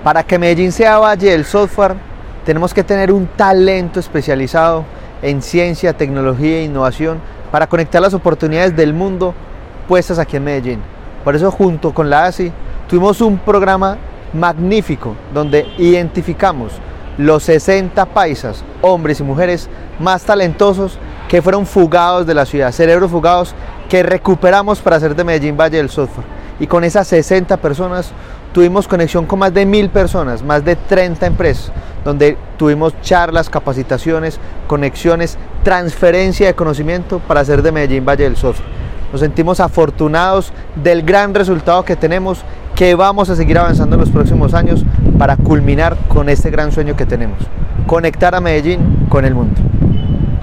Para que Medellín sea Valle del Software, tenemos que tener un talento especializado en ciencia, tecnología e innovación para conectar las oportunidades del mundo puestas aquí en Medellín. Por eso, junto con la ASI, tuvimos un programa magnífico donde identificamos los 60 paisas, hombres y mujeres más talentosos que fueron fugados de la ciudad, cerebros fugados que recuperamos para hacer de Medellín Valle del Software. Y con esas 60 personas tuvimos conexión con más de 1000 personas, más de 30 empresas, donde tuvimos charlas, capacitaciones, conexiones, transferencia de conocimiento para hacer de Medellín Valle del Software. Nos sentimos afortunados del gran resultado que tenemos, que vamos a seguir avanzando en los próximos años para culminar con este gran sueño que tenemos: conectar a Medellín con el mundo.